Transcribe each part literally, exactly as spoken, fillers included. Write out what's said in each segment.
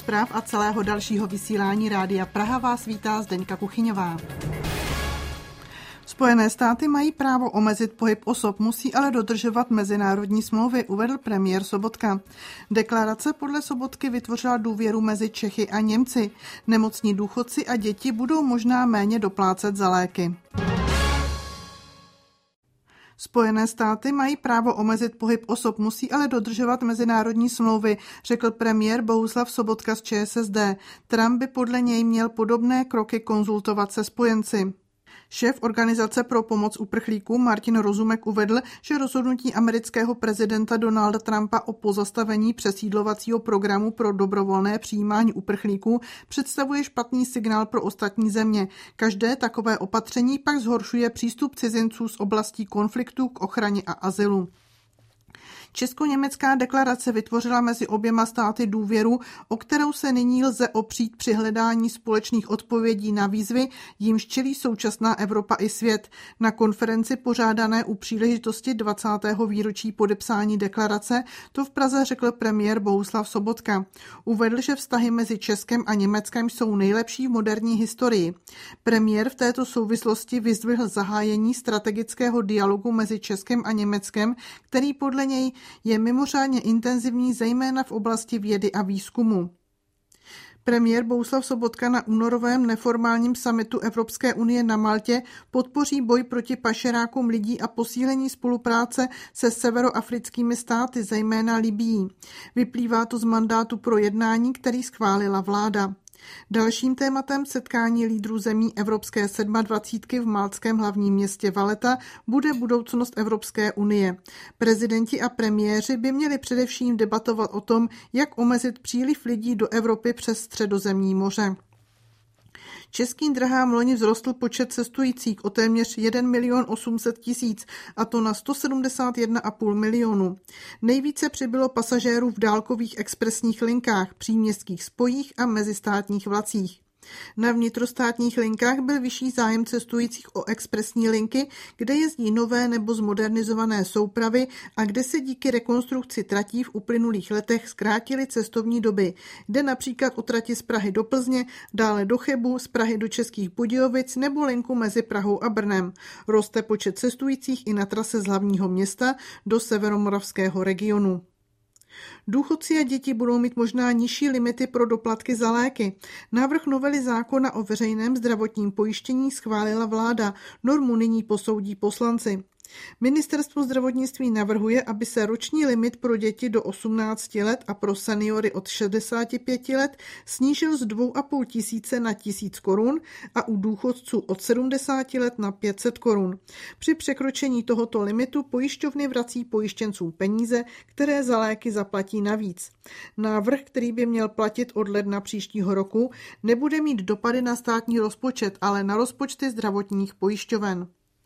zpráv a celého dalšího vysílání Rádia Praha vás vítá Zdeňka Kuchyňová. Spojené státy mají právo omezit pohyb osob, musí ale dodržovat mezinárodní smlouvy, uvedl premiér Sobotka. Deklarace podle Sobotky vytvořila důvěru mezi Čechy a Němci. Nemocní důchodci a děti budou možná méně doplácet za léky. Spojené státy mají právo omezit pohyb osob, musí ale dodržovat mezinárodní smlouvy, řekl premiér Bohuslav Sobotka z Č S S D. Trump by podle něj měl podobné kroky konzultovat se spojenci. Šéf Organizace pro pomoc uprchlíkům Martin Rozumek uvedl, že rozhodnutí amerického prezidenta Donalda Trumpa o pozastavení přesídlovacího programu pro dobrovolné přijímání uprchlíků představuje špatný signál pro ostatní země. Každé takové opatření pak zhoršuje přístup cizinců z oblastí konfliktu k ochraně a azylu. Česko-německá deklarace vytvořila mezi oběma státy důvěru, o kterou se nyní lze opřít při hledání společných odpovědí na výzvy, jimž čelí současná Evropa i svět. Na konferenci pořádané u příležitosti dvacátého výročí podepsání deklarace to v Praze řekl premiér Bohuslav Sobotka. Uvedl, že vztahy mezi Českem a Německem jsou nejlepší v moderní historii. Premiér v této souvislosti vyzdvihl zahájení strategického dialogu mezi Českem a Německem, který podle něj je mimořádně intenzivní, zejména v oblasti vědy a výzkumu. Premiér Bohuslav Sobotka na únorovém neformálním summitu Evropské unie na Maltě podpoří boj proti pašerákům lidí a posílení spolupráce se severoafrickými státy, zejména Libyí. Vyplývá to z mandátu pro jednání, který schválila vláda. Dalším tématem setkání lídrů zemí Evropské sedmadvacítky v maltském hlavním městě Valetta bude budoucnost Evropské unie. Prezidenti a premiéři by měli především debatovat o tom, jak omezit příliv lidí do Evropy přes Středozemní moře. Českým dráhám loni vzrostl počet cestujících o téměř jeden milion osm set tisíc, a to na sto sedmdesát jedna celá pět milionu. Nejvíce přibylo pasažérů v dálkových expresních linkách, příměstských spojích a mezistátních vlacích. Na vnitrostátních linkách byl vyšší zájem cestujících o expresní linky, kde jezdí nové nebo zmodernizované soupravy a kde se díky rekonstrukci tratí v uplynulých letech zkrátily cestovní doby. Jde například o trati z Prahy do Plzně, dále do Chebu, z Prahy do Českých Budějovic nebo linku mezi Prahou a Brnem. Roste počet cestujících i na trase z hlavního města do severomoravského regionu. Důchodci a děti budou mít možná nižší limity pro doplatky za léky. Návrh novely zákona o veřejném zdravotním pojištění schválila vláda. Normu nyní posoudí poslanci. Ministerstvo zdravotnictví navrhuje, aby se roční limit pro děti do osmnácti let a pro seniory od šedesáti pěti let snížil z dvou a půl tisíce na tisíc korun a u důchodců od sedmdesáti let na pět set korun. Při překročení tohoto limitu pojišťovny vrací pojištěncům peníze, které za léky zaplatí navíc. Návrh, který by měl platit od ledna příštího roku, nebude mít dopady na státní rozpočet, ale na rozpočty zdravotních pojišťoven.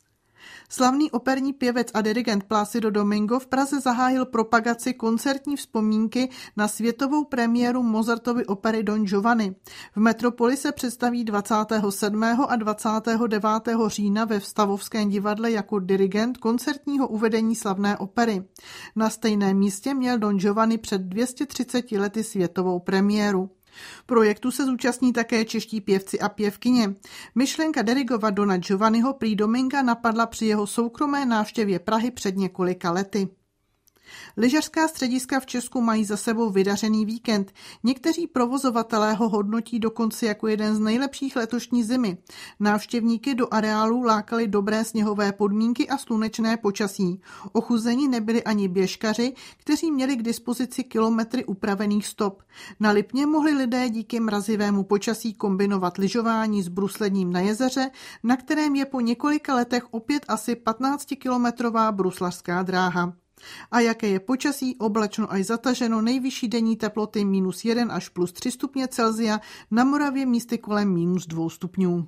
Slavný operní pěvec a dirigent Plácido Domingo v Praze zahájil propagaci koncertní vzpomínky na světovou premiéru Mozartovy opery Don Giovanni. V Metropoli se představí dvacátého sedmého a dvacátého devátého října ve Stavovském divadle jako dirigent koncertního uvedení slavné opery. Na stejném místě měl Don Giovanni před dvěma sty třiceti lety světovou premiéru. Projektu se zúčastní také čeští pěvci a pěvkyně. Myšlenka dirigovat Dona Giovanniho prý Dominga napadla při jeho soukromé návštěvě Prahy před několika lety. Lyžařská střediska v Česku mají za sebou vydařený víkend. Někteří provozovatelé ho hodnotí dokonce jako jeden z nejlepších letošní zimy. Návštěvníky do areálu lákaly dobré sněhové podmínky a slunečné počasí. Ochuzeni nebyli ani běžkaři, kteří měli k dispozici kilometry upravených stop. Na Lipně mohli lidé díky mrazivému počasí kombinovat lyžování s bruslením na jezeře, na kterém je po několika letech opět asi patnáctikilometrová bruslařská dráha. A jaké je počasí, oblačno až zataženo, nejvyšší denní teploty minus jeden až plus tři stupně Celsia, na Moravě místy kolem minus dvou stupňů.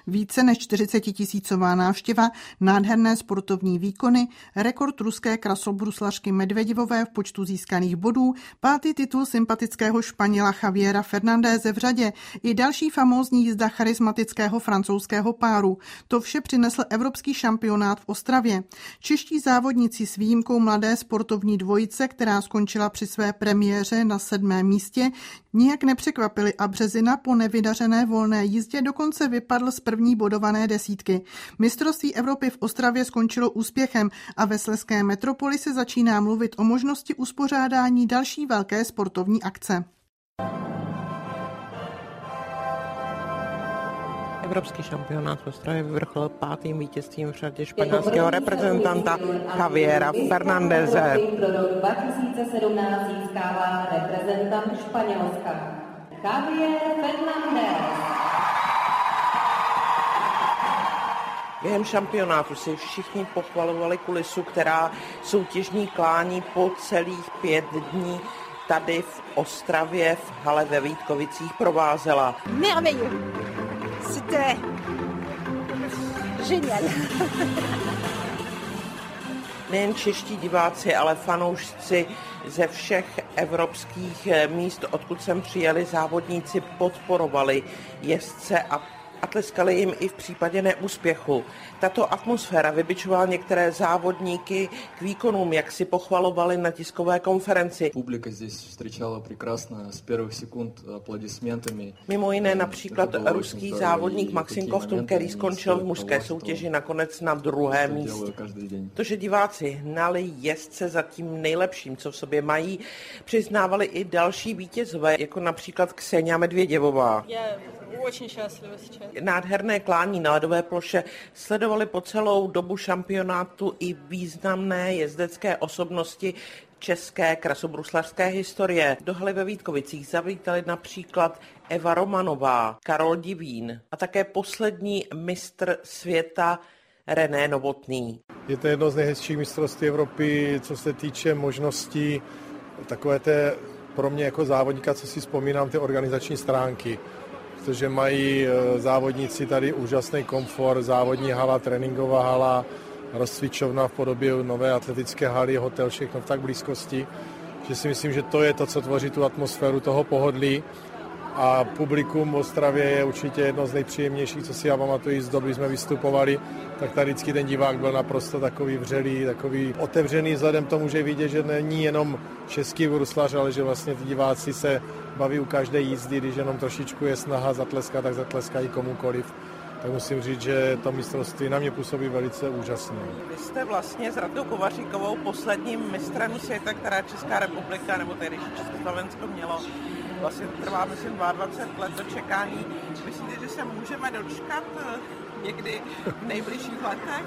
Více než čtyřicetitisícová návštěva, nádherné sportovní výkony, rekord ruské krasobruslařky Medvěděvové v počtu získaných bodů, pátý titul sympatického Španěla Javiera Fernándeze v řadě i další famózní jízda charismatického francouzského páru. To vše přinesl evropský šampionát v Ostravě. Čeští závodníci s výjimkou mladé sportovní dvojice, která skončila při své premiéře na sedmém místě, nijak nepřekvapili a Březina po nevydařené volné jízdě dokonce vypadl z první bodované desítky. Mistrovství Evropy v Ostravě skončilo úspěchem a ve Slezské metropoli se začíná mluvit o možnosti uspořádání další velké sportovní akce. Evropský šampionát v Ostravě vyvrcholil pátým vítězstvím v řadě španělského reprezentanta Javiera Fernándeze. Pro rok dva tisíce sedmnáct získává reprezentant Španělska Javier Fernández. Během šampionátu si všichni pochvalovali kulisu, která soutěžní klání po celých pět dní tady v Ostravě v hale ve Vítkovicích provázela. Merveilleux. C'était génial. Nejen čeští diváci, ale fanoušci ze všech evropských míst, odkud sem přijeli závodníci, podporovali jezdce a a tleskali jim i v případě neúspěchu. Tato atmosféra vybičovala některé závodníky k výkonům, jak si pochvalovali na tiskové konferenci. Publika zde vstřečala prekrásně z prvních sekund aplodismentami. Mimo jiné například ruský závodník Maxim Kovtun, který skončil v mužské soutěži nakonec na druhém místě. To, že diváci hnali jezdce za tím nejlepším, co v sobě mají, přiznávali i další vítězové, jako například Ksenia Medvěděvová. Nádherné klání na ledové ploše sledovali po celou dobu šampionátu i významné jezdecké osobnosti české krasobruslařské historie. Do haly ve Vítkovicích zavítali například Eva Romanová, Karol Divín a také poslední mistr světa René Novotný. Je to jedno z nejhezčích mistrovství Evropy, co se týče možností takové té pro mě jako závodníka, co si vzpomínám, ty organizační stránky. Protože mají závodníci tady úžasný komfort, závodní hala, tréninková hala, rozcvičovna v podobě nové atletické haly, hotel, všechno v tak blízkosti, že si myslím, že to je to, co tvoří tu atmosféru toho pohodlí. A publikum v Ostravě je určitě jedno z nejpříjemnějších, co si já pamatuju z doby, jsme vystupovali, tak tady vždycky ten divák byl naprosto takový vřelý, takový otevřený vzhledem tomu, že vidět, že není jenom český bruslař, ale že vlastně ty diváci se baví u každé jízdy, když jenom trošičku je snaha zatleskat, tak zatleskají komukoliv. Tak musím říct, že to mistrovství na mě působí velice úžasně. Vy jste vlastně s Radou Kovaříkovou posledním mistrem světa, která Česká republika, nebo tehdy Československo mělo. Vlastně trvá, myslím, dvacet dva let do čekání. Myslíte, že se můžeme dočkat někdy v nejbližších letech?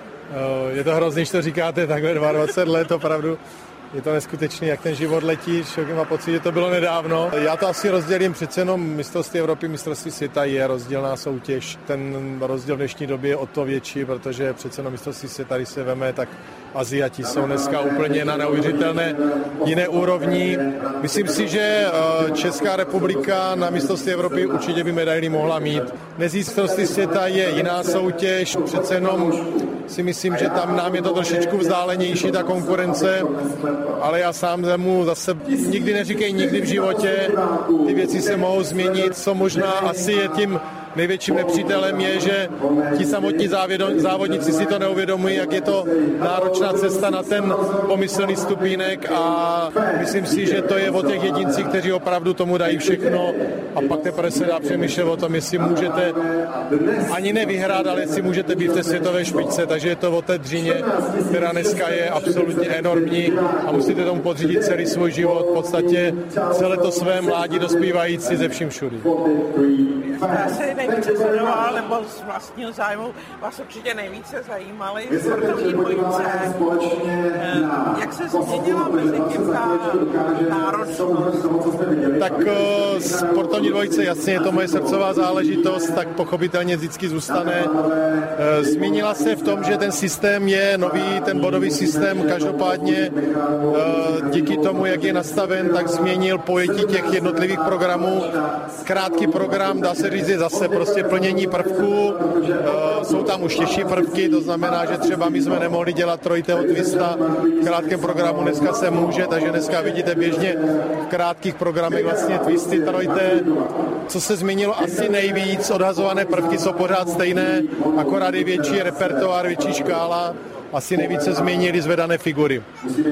Je to hrozný, že to říkáte takhle dvacet dva let, opravdu. Je to neskutečný, jak ten život letí, člověk má pocit, že to bylo nedávno. Já to asi rozdělím, přece jenom mistrovství Evropy, mistrovství světa je rozdílná soutěž. Ten rozdíl v dnešní době je o to větší, protože přece jenom mistrovství světa, když se veme, tak Aziati jsou dneska úplně na neuvěřitelné jiné úrovni. Myslím si, že Česká republika na mistrovství Evropy určitě by medaili mohla mít. Dnes mistrovství světa je jiná soutěž, přece jenom si myslím, že tam nám je to trošičku vzdálenější, ta konkurence, ale já sám mu zase nikdy neříkej nikdy v životě, ty věci se mohou změnit, co možná asi je tím největším nepřítelem je, že ti samotní závodníci si to neuvědomují, jak je to náročná cesta na ten pomyslný stupínek a myslím si, že to je o těch jedincích, kteří opravdu tomu dají všechno a pak teprve se dá přemýšlet o tom, jestli můžete ani nevyhrát, ale jestli můžete být v té světové špičce, takže je to o té dřině, která dneska je absolutně enormní a musíte tomu podřídit celý svůj život, v podstatě celé to své mládí dospívající ze vším všudy. Nejvíce sledoval, nebo z vlastního zájmu vás určitě nejvíce zajímaly sportovní dvojice. Jak se změnila mezi tím ta náročnost? Tak sportovní dvojice, jasně, je to moje srdcová záležitost, tak pochopitelně vždycky zůstane. Změnila se v tom, že ten systém je nový, ten bodový systém, každopádně díky tomu, jak je nastaven, tak změnil pojetí těch jednotlivých programů. Krátký program, dá se říct, je zase prostě plnění prvků, jsou tam už těžší prvky, to znamená, že třeba my jsme nemohli dělat trojitého twista v krátkém programu, dneska se může, takže dneska vidíte běžně v krátkých programech vlastně twisty trojité. Co se změnilo asi nejvíc, odhazované prvky jsou pořád stejné, akorát je větší repertoár, větší škála. Asi nejvíce změnili zvedané figury,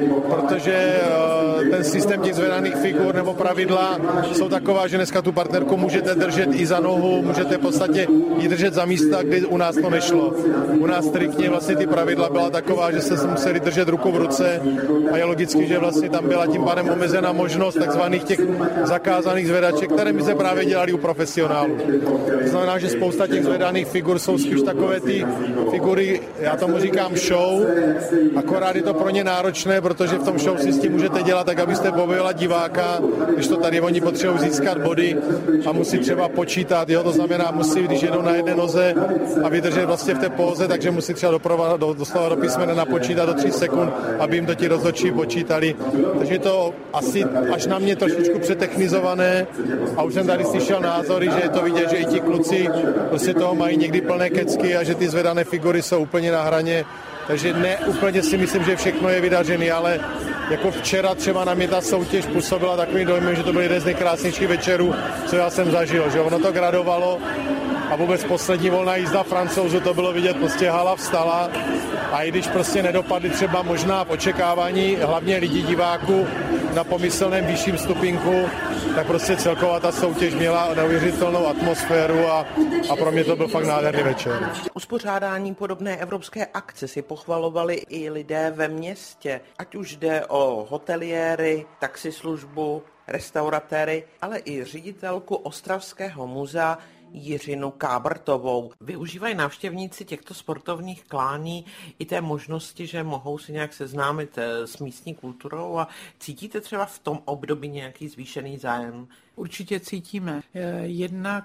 protože ten systém těch zvedaných figur nebo pravidla jsou taková, že dneska tu partnerku můžete držet i za nohu, můžete v podstatě ji držet za místa, kdy u nás to nešlo. U nás striktně vlastně ty pravidla byla taková, že se museli držet ruku v ruce a je logicky, že vlastně tam byla tím pádem omezena možnost takzvaných těch zakázaných zvedaček, které my se právě dělali u profesionálů. To znamená, že spousta těch zvedaných figur jsou spíš takové ty figury, já tomu říkám show, akorát je to pro ně náročné, protože v tom show si s tím můžete dělat tak, abyste pobavila diváka, když to tady oni potřebují získat body a musí třeba počítat, jo, to znamená, musí, když jedou na jedné noze a vydržet vlastně v té póze, takže musí třeba doprovat, do, doslova do písmene napočítat do tří sekund, aby jim to ti rozhodčí počítali. Takže je to asi až na mě trošičku přetechnizované a už jsem tady slyšel názory, že je to vidět, že i ti kluci prostě toho mají někdy plné kecky a že ty zvedané figury jsou úplně na hraně. Takže ne úplně si myslím, že všechno je vydařený, ale jako včera třeba na mě ta soutěž působila takovým dojmem, že to byl jeden z nejkrásnějších večerů, co já jsem zažil, že ono to gradovalo a vůbec poslední volná jízda Francouzů, to bylo vidět, prostě hala vstala a i když prostě nedopadly třeba možná v očekávání hlavně lidí diváků na pomyslném vyšším stupínku, tak prostě celková ta soutěž měla neuvěřitelnou atmosféru a, a pro mě to byl fakt nádherný večer. Uspořádání podobné evropské akce si pochvalovali i lidé ve městě, ať už jde o hoteliéry, taxislužbu, restauratéry, ale i ředitelku Ostravského muzea Jiřinu Kábrtovou. Využívají návštěvníci těchto sportovních klání i té možnosti, že mohou si nějak seznámit s místní kulturou a cítíte třeba v tom období nějaký zvýšený zájem? Určitě cítíme. Jednak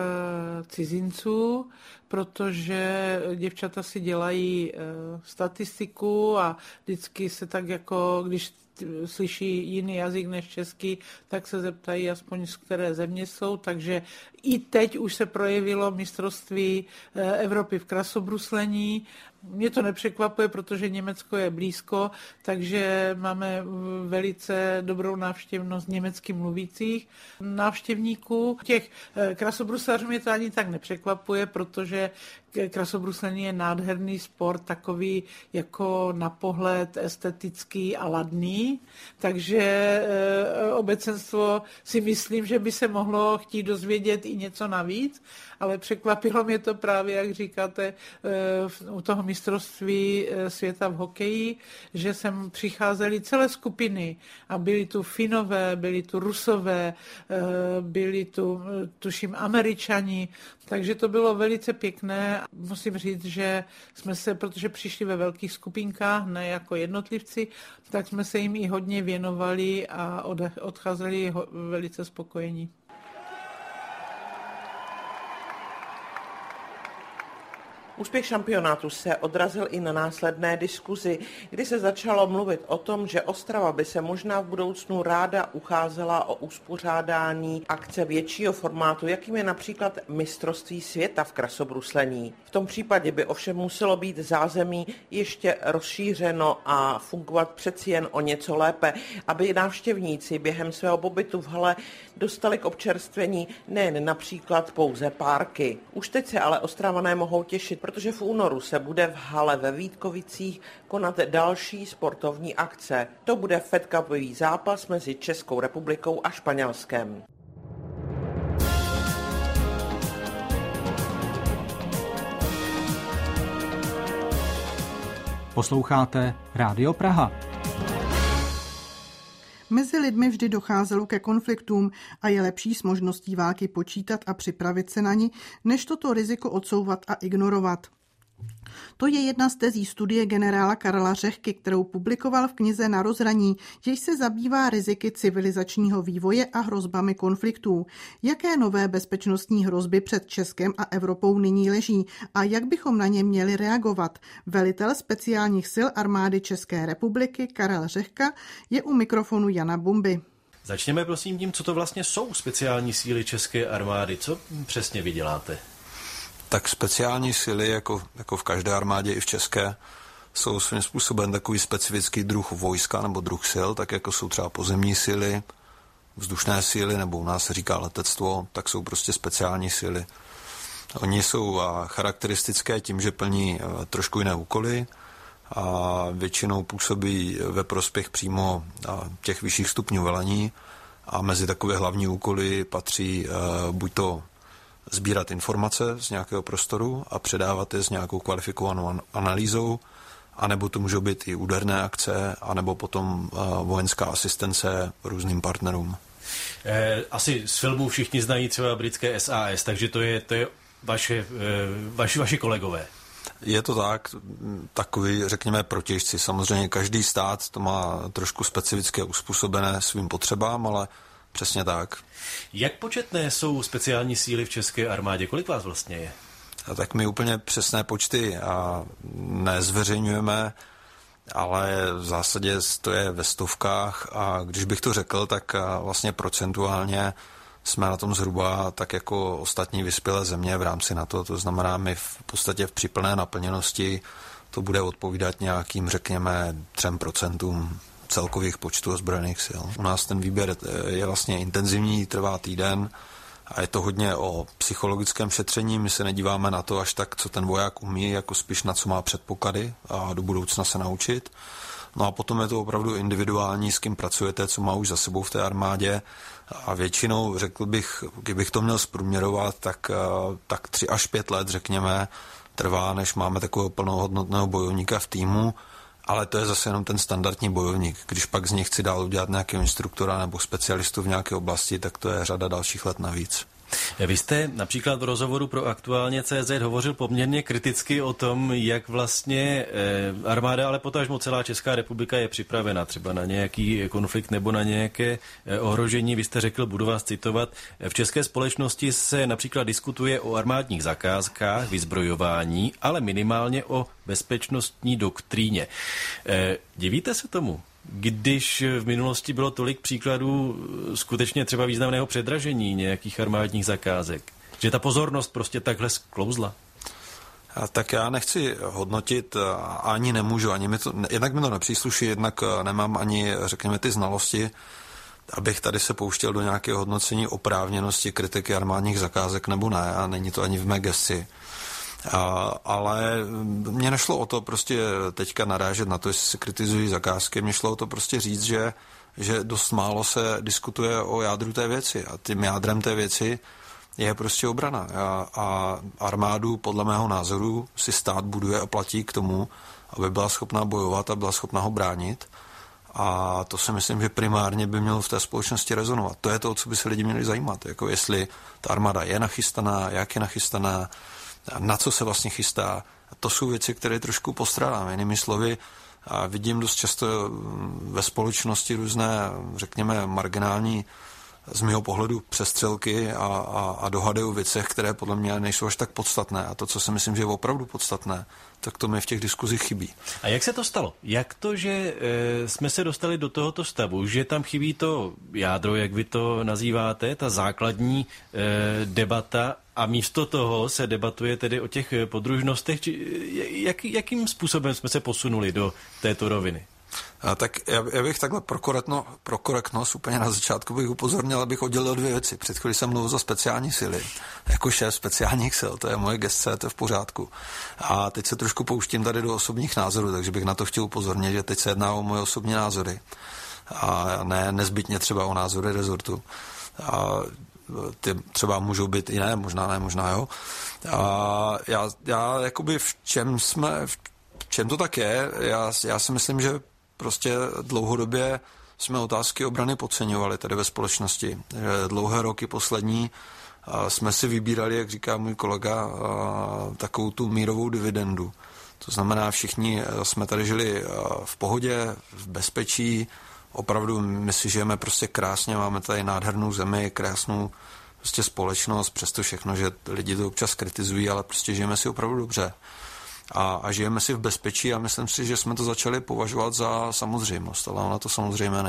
cizinců, protože děvčata si dělají statistiku a vždycky se tak jako, když slyší jiný jazyk než český, tak se zeptají aspoň z které země jsou, takže i teď už se projevilo mistrovství Evropy v krasobruslení. Mě to nepřekvapuje, protože Německo je blízko, takže máme velice dobrou návštěvnost německy mluvících návštěvníků. Těch krasobruslařů mě to ani tak nepřekvapuje, protože krasobruslení je nádherný sport, takový jako na pohled estetický a ladný, takže obecenstvo si myslím, že by se mohlo chtít dozvědět i něco navíc, ale překvapilo mě to právě, jak říkáte, u toho mistrovství světa v hokeji, že sem přicházely celé skupiny a byli tu Finové, byli tu Rusové, byli tu, tuším, Američani, takže to bylo velice pěkné. Musím říct, že jsme se, protože přišli ve velkých skupinkách, ne jako jednotlivci, tak jsme se jim i hodně věnovali a odcházeli velice spokojení. Úspěch šampionátu se odrazil i na následné diskuzi, kdy se začalo mluvit o tom, že Ostrava by se možná v budoucnu ráda ucházela o uspořádání akce většího formátu, jakým je například mistrovství světa v krasobruslení. V tom případě by ovšem muselo být zázemí ještě rozšířeno a fungovat přeci jen o něco lépe, aby návštěvníci během svého pobytu v hale dostali k občerstvení nejen například pouze párky. Už teď se ale Ostravané mohou těšit, protože v únoru se bude v hale ve Vítkovicích konat další sportovní akce. To bude Fed Cupový zápas mezi Českou republikou a Španělskem. Posloucháte Rádio Praha. Mezi lidmi vždy docházelo ke konfliktům a je lepší s možností války počítat a připravit se na ni, než toto riziko odsouvat a ignorovat. To je jedna z tezí studie generála Karla Řehky, kterou publikoval v knize Na rozhraní, jež se zabývá riziky civilizačního vývoje a hrozbami konfliktů. Jaké nové bezpečnostní hrozby před Českem a Evropou nyní leží a jak bychom na ně měli reagovat? Velitel speciálních sil armády České republiky Karel Řehka je u mikrofonu Jana Bumby. Začněme prosím tím, co to vlastně jsou speciální síly české armády. Co přesně vy děláte? Tak speciální síly, jako, jako v každé armádě i v české, jsou svým způsobem takový specifický druh vojska nebo druh sil, tak jako jsou třeba pozemní síly, vzdušné síly, nebo u nás se říká letectvo, tak jsou prostě speciální síly. Oni jsou charakteristické tím, že plní trošku jiné úkoly a většinou působí ve prospěch přímo těch vyšších stupňů velení a mezi takové hlavní úkoly patří buď to sbírat informace z nějakého prostoru a předávat je s nějakou kvalifikovanou analýzou, anebo to můžou být i úderné akce, anebo potom vojenská asistence různým partnerům. Asi z filmů všichni znají třeba britské S A S, takže to je, to je vaše, vaši, vaši kolegové. Je to tak, takový, řekněme, protějšci. Samozřejmě každý stát to má trošku specifické uspůsobené svým potřebám, ale přesně tak. Jak početné jsou speciální síly v české armádě? Kolik vás vlastně je? A tak my úplně přesné počty a nezveřejňujeme, ale v zásadě to je ve stovkách a když bych to řekl, tak vlastně procentuálně jsme na tom zhruba tak jako ostatní vyspělé země v rámci NATO, to znamená my v podstatě v při plné naplněnosti to bude odpovídat nějakým, řekněme, třem procentům celkových počtů ozbrojených sil. U nás ten výběr je vlastně intenzivní, trvá týden a je to hodně o psychologickém šetření. My se nedíváme na to až tak, co ten voják umí, jako spíš na co má předpoklady a do budoucna se naučit. No a potom je to opravdu individuální, s kým pracujete, co má už za sebou v té armádě a většinou, řekl bych, kdybych to měl zprůměrovat, tak, tak tři až pět let, řekněme, trvá, než máme takového plnohodnotného bojovníka v týmu, ale to je zase jenom ten standardní bojovník. Když pak z něj chci dál udělat nějakého instruktora nebo specialistu v nějaké oblasti, tak to je řada dalších let navíc. Vy jste například v rozhovoru pro Aktuálně C Z hovořil poměrně kriticky o tom, jak vlastně armáda, ale potažmo celá Česká republika je připravena třeba na nějaký konflikt nebo na nějaké ohrožení. Vy jste řekl, budu vás citovat, v české společnosti se například diskutuje o armádních zakázkách, vyzbrojování, ale minimálně o bezpečnostní doktríně. Divíte se tomu? Když v minulosti bylo tolik příkladů skutečně třeba významného předražení nějakých armádních zakázek, že ta pozornost prostě takhle sklouzla? A tak já nechci hodnotit, ani nemůžu, ani mi to, jednak mi to nepřísluší, jednak nemám ani, řekněme, ty znalosti, abych tady se pouštěl do nějakého hodnocení oprávněnosti kritiky armádních zakázek nebo ne, a není to ani v mé gesci. A, ale mně nešlo o to prostě teďka narážet na to, jestli se kritizují zakázky, mně šlo o to prostě říct, že, že dost málo se diskutuje o jádru té věci a tím jádrem té věci je prostě obrana. A, a armádu podle mého názoru si stát buduje a platí k tomu, aby byla schopná bojovat a byla schopná ho bránit. A to si myslím, že primárně by mělo v té společnosti rezonovat. To je to, o co by se lidi měli zajímat. Jako jestli ta armáda je nachystaná, jak je nachystaná, na co se vlastně chystá. To jsou věci, které trošku postrádám. Jinými slovy, a vidím dost často ve společnosti různé, řekněme, marginální z mého pohledu přestřelky a, a, a dohady o věcech, které podle mě nejsou až tak podstatné. A to, co si myslím, že je opravdu podstatné, tak to mi v těch diskuzích chybí. A jak se to stalo? Jak to, že e, jsme se dostali do tohoto stavu, že tam chybí to jádro, jak vy to nazýváte, ta základní e, debata, a místo toho se debatuje tedy o těch podružnostech? Či, jak, jakým způsobem jsme se posunuli do této roviny? A tak já, já bych takhle pro, korektno, pro korektnost úplně na začátku bych upozornil, abych oddělil dvě věci. Před chvíli jsem mluvil za speciální síly. Jako šéf speciálních sil, to je moje gesce, to je v pořádku. A teď se trošku pouštím tady do osobních názorů, takže bych na to chtěl upozornit, že teď se jedná o moje osobní názory. A ne nezbytně třeba o názory rezortu. A ty třeba můžou být jiné, možná ne, možná jo. A já, já jakoby v čem jsme, v čem to tak je, já, já si myslím, že prostě dlouhodobě jsme otázky obrany podceňovali tady ve společnosti. Že dlouhé roky poslední jsme si vybírali, jak říká můj kolega, takovou tu mírovou dividendu. To znamená, všichni jsme tady žili v pohodě, v bezpečí, opravdu my si žijeme prostě krásně, máme tady nádhernou zemi, krásnou prostě společnost, přesto všechno, že lidi to občas kritizují, ale prostě žijeme si opravdu dobře. A, a žijeme si v bezpečí a myslím si, že jsme to začali považovat za samozřejmost, ale ona to samozřejmě není.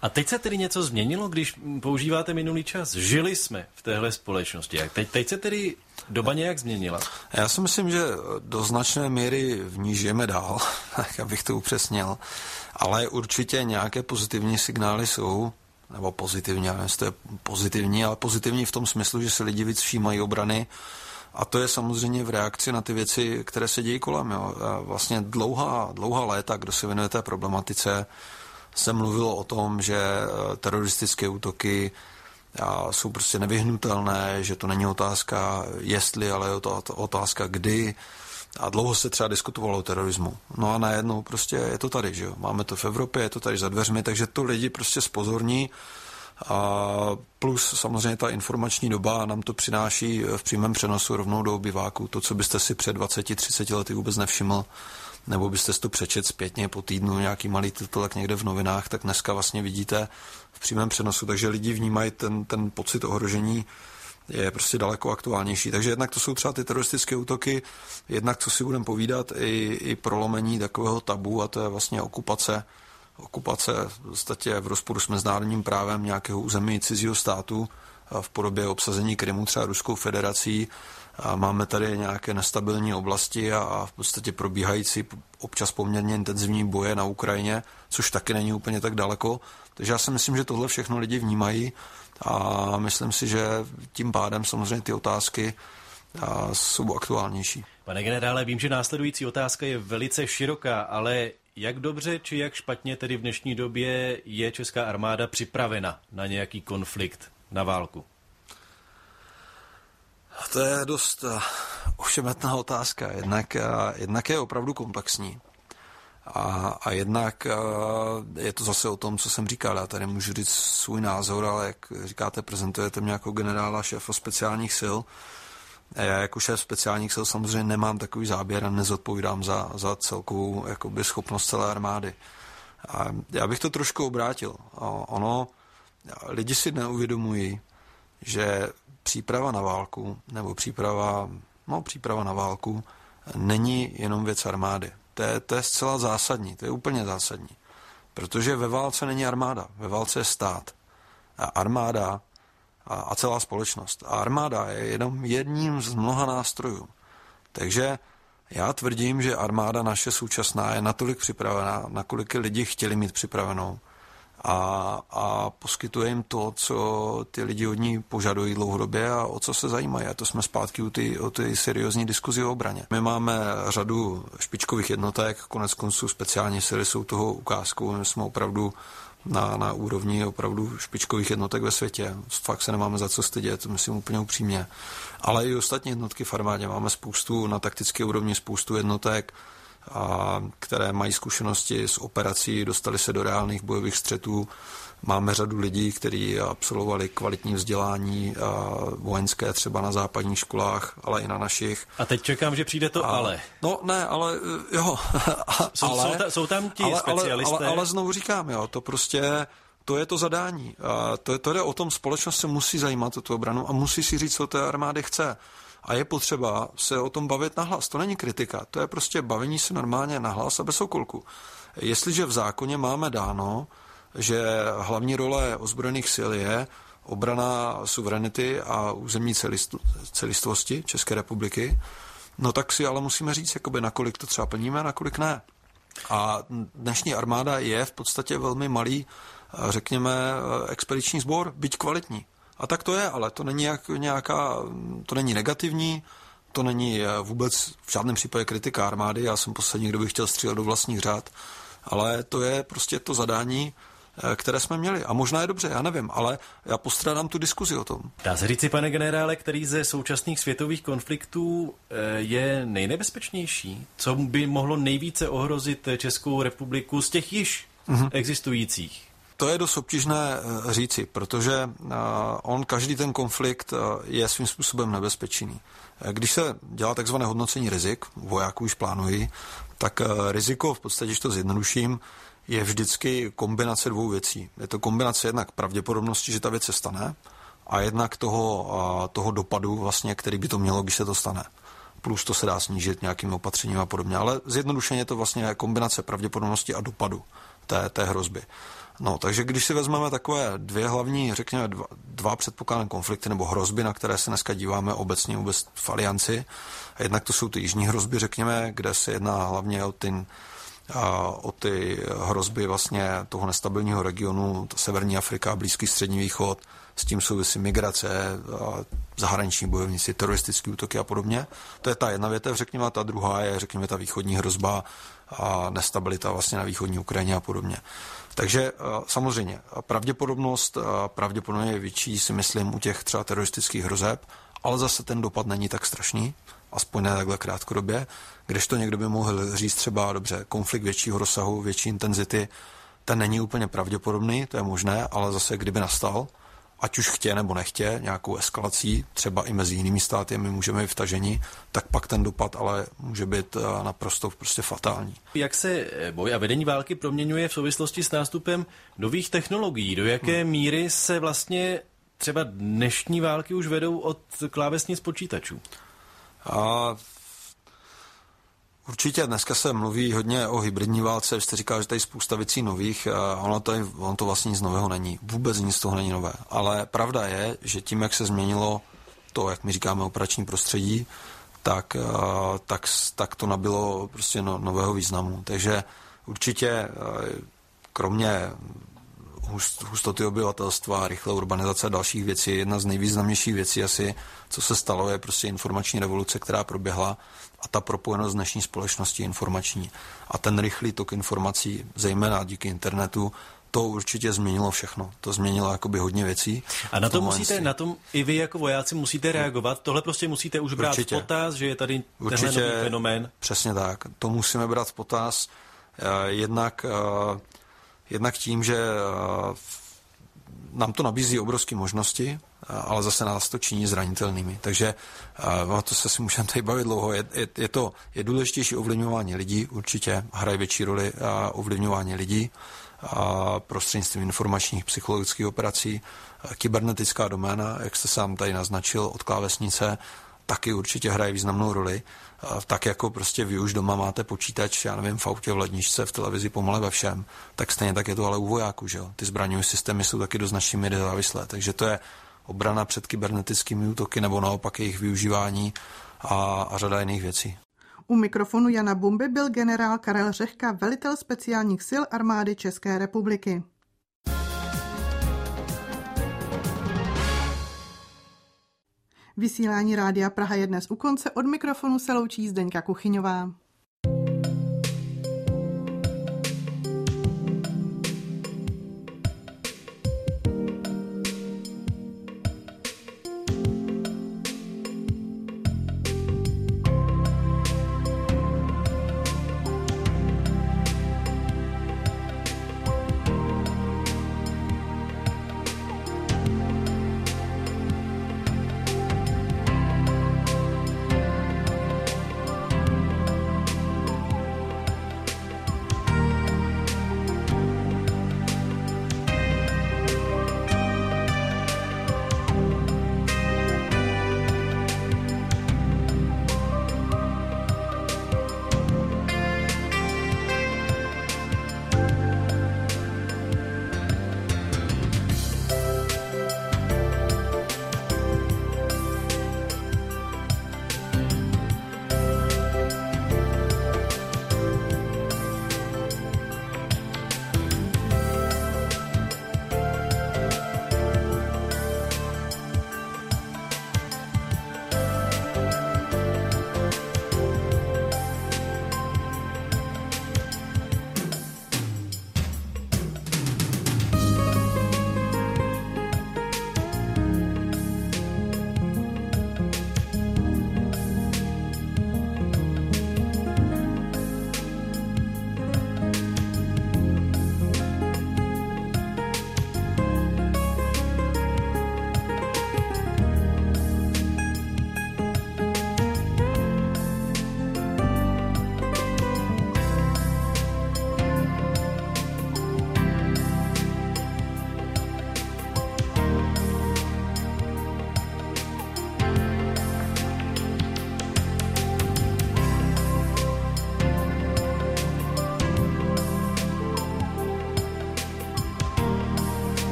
A teď se tedy něco změnilo, když používáte minulý čas? Žili jsme v téhle společnosti. Jak teď, teď se tedy doba nějak změnila? Já si myslím, že do značné míry v ní žijeme dál, tak abych to upřesnil. Ale určitě nějaké pozitivní signály jsou, nebo pozitivní, já nevím, jestli to je pozitivní, ale pozitivní v tom smyslu, že se lidi víc všímají obrany. A to je samozřejmě v reakci na ty věci, které se dějí kolem. Jo. Vlastně dlouhá, dlouhá léta, kdo se věnuje té problematice, se mluvilo o tom, že teroristické útoky jsou prostě nevyhnutelné, že to není otázka jestli, ale je to otázka kdy. A dlouho se třeba diskutovalo o terorismu. No a najednou prostě je to tady, že jo. Máme to v Evropě, je to tady za dveřmi, takže to lidi prostě zpozorní. A plus samozřejmě ta informační doba nám to přináší v přímém přenosu rovnou do obyváků. To, co byste si před dvaceti třiceti lety vůbec nevšiml, nebo byste si to přečet zpětně po týdnu nějaký malý titulek někde v novinách, tak dneska vlastně vidíte v přímém přenosu. Takže lidi vnímají ten, ten pocit ohrožení je prostě daleko aktuálnější. Takže jednak to jsou třeba ty teroristické útoky, jednak, co si budeme povídat, i, i prolomení takového tabu, a to je vlastně okupace. Okupace v podstatě v rozporu s mezinárodním právem nějakého území cizího státu v podobě obsazení Krymu třeba Ruskou federací. A máme tady nějaké nestabilní oblasti a, a v podstatě probíhající občas poměrně intenzivní boje na Ukrajině, což taky není úplně tak daleko. Takže já si myslím, že tohle všechno lidi vnímají a myslím si, že tím pádem samozřejmě ty otázky jsou aktuálnější. Pane generále, vím, že následující otázka je velice široká, ale jak dobře či jak špatně tedy v dnešní době je česká armáda připravena na nějaký konflikt, na válku? To je dost ošemetná otázka. Jednak, jednak je opravdu komplexní. A, a jednak je to zase o tom, co jsem říkal. Já tady můžu říct svůj názor, ale jak říkáte, prezentujete mě jako generála, šéfa speciálních sil. Já jako šéf speciálních sil samozřejmě nemám takový záběr a nezodpovídám za, za celkovou jakoby, schopnost celé armády. A já bych to trošku obrátil. Ono, lidi si neuvědomují, že příprava na válku, nebo příprava, no, příprava na válku není jenom věc armády. To je, to je zcela zásadní, to je úplně zásadní. Protože ve válce není armáda, ve válce je stát. A armáda a, a celá společnost. A armáda je jenom jedním z mnoha nástrojů. Takže já tvrdím, že armáda naše současná je natolik připravená, nakolik lidi chtěli mít připravenou. A, a poskytuje jim to, co ty lidi od ní požadují dlouhodobě a o co se zajímají. A to jsme zpátky u ty, o ty seriózní diskuzi o obraně. My máme řadu špičkových jednotek, konec konců speciální síly jsou toho ukázkou. My jsme opravdu na, na úrovni opravdu špičkových jednotek ve světě. Fakt se nemáme za co stydět, myslím úplně upřímně. Ale i ostatní jednotky v armádě máme spoustu, na taktické úrovni spoustu jednotek, a které mají zkušenosti s operací, dostali se do reálných bojových střetů. Máme řadu lidí, kteří absolvovali kvalitní vzdělání vojenské třeba na západních školách, ale i na našich. A teď čekám, že přijde to a, ale. No ne, ale jo. Jsou, ale, jsou, ta, jsou tam ti ale, specialisté? Ale, ale, ale znovu říkám, jo, to prostě, to je to zadání. A to, to jde o tom, společnost se musí zajímat o tu obranu a musí si říct, co té armády chce. A je potřeba se o tom bavit nahlas. To není kritika, to je prostě bavení se normálně nahlas a bez okolku. Jestliže v zákoně máme dáno, že hlavní role ozbrojených sil je obrana suverenity a územní celistvosti České republiky, no tak si ale musíme říct, jakoby, nakolik to třeba plníme a nakolik ne. A dnešní armáda je v podstatě velmi malý, řekněme, expediční sbor, byť kvalitní. A tak to je, ale to není jak nějaká, to není negativní, to není vůbec v žádném případě kritika armády, já jsem poslední, kdo by chtěl střílet do vlastních řád, ale to je prostě to zadání, které jsme měli. A možná je dobře, já nevím, ale já postrádám tu diskuzi o tom. Dá se říci, pane generále, který ze současných světových konfliktů je nejnebezpečnější? Co by mohlo nejvíce ohrozit Českou republiku z těch již mm-hmm. existujících? To je dost obtížné říci, protože on, každý ten konflikt je svým způsobem nebezpečný. Když se dělá takzvané hodnocení rizik, vojáků už plánují, tak riziko, v podstatě, když to zjednoduším, je vždycky kombinace dvou věcí. Je to kombinace jednak pravděpodobnosti, že ta věc se stane, a jednak toho, toho dopadu, vlastně, který by to mělo, když se to stane. Plus to se dá snížit nějakým opatřením a podobně. Ale zjednodušeně je to vlastně kombinace pravděpodobnosti a dopadu té, té hrozby. No, takže když si vezmeme takové dvě hlavní, řekněme, dva, dva předpokládané konflikty nebo hrozby, na které se dneska díváme obecně vůbec v alianci, a jednak to jsou ty jižní hrozby, řekněme, kde se jedná hlavně o ty, o ty hrozby vlastně toho nestabilního regionu, severní Afrika, Blízký střední východ, s tím souvisí migrace, zahraniční bojovníci, teroristické útoky a podobně. To je ta jedna větev, řekněme, a ta druhá je, řekněme, ta východní hrozba a nestabilita vlastně na východní Ukrajině a podobně. Takže samozřejmě pravděpodobnost pravděpodobně je větší, si myslím, u těch třeba teroristických hrozeb, ale zase ten dopad není tak strašný, aspoň ne takhle krátkodobě, když to někdo by mohl říct třeba, dobře, konflikt většího rozsahu, větší intenzity, ten není úplně pravděpodobný, to je možné, ale zase kdyby nastal, ať už chtě nebo nechtě, nějakou eskalací, třeba i mezi jinými státy, my můžeme být vtaženi, tak pak ten dopad ale může být naprosto prostě fatální. Jak se boj a vedení války proměňuje v souvislosti s nástupem nových technologií? Do jaké hmm. míry se vlastně třeba dnešní války už vedou od klávesnic počítačů? A určitě dneska se mluví hodně o hybridní válce, vy jste říkal, že tady spousta věcí nových, a ono to, ono to vlastně nic nového není. Vůbec nic z toho není nové. Ale pravda je, že tím, jak se změnilo to, jak my říkáme, operační prostředí, tak, tak, tak to nabylo prostě no, nového významu. Takže určitě kromě hustoty obyvatelstva, rychlé urbanizace a dalších věcí, jedna z nejvýznamnějších věcí asi, co se stalo, je prostě informační revoluce, která proběhla, a ta propojenost dnešní společnosti informační. A ten rychlý tok informací, zejména díky internetu, to určitě změnilo všechno. To změnilo jakoby hodně věcí. A na tom musíte, na tom i vy jako vojáci musíte reagovat. Tohle prostě musíte už brát určitě v potaz, že je tady tenhle nový fenomén. Přesně tak. To musíme brát v potaz. Jednak, jednak tím, že nám to nabízí obrovské možnosti, ale zase nás to činí zranitelnými. Takže uh, to se si můžeme tady bavit dlouho. Je, je, je to je důležitější ovlivňování lidí, určitě hraje větší roli uh, ovlivňování lidí uh, prostřednictvím informačních psychologických operací. Uh, kybernetická doména, jak jste sám tady naznačil, od klávesnice, taky určitě hraje významnou roli. Uh, tak jako prostě vy už doma máte počítač, já nevím, v autě, v ledničce, v televizi, pomale ve všem, tak stejně tak je to ale u vojáků, že jo. Ty zbraňové systémy jsou taky do značné míry závislé, takže to je obrana před kybernetickými útoky nebo naopak jejich využívání a, a řada jiných věcí. U mikrofonu Jana Bumby byl generál Karel Řehka, velitel speciálních sil armády České republiky. Vysílání Rádia Praha je dnes u konce. Od mikrofonu se loučí Zdeňka Kuchyňová.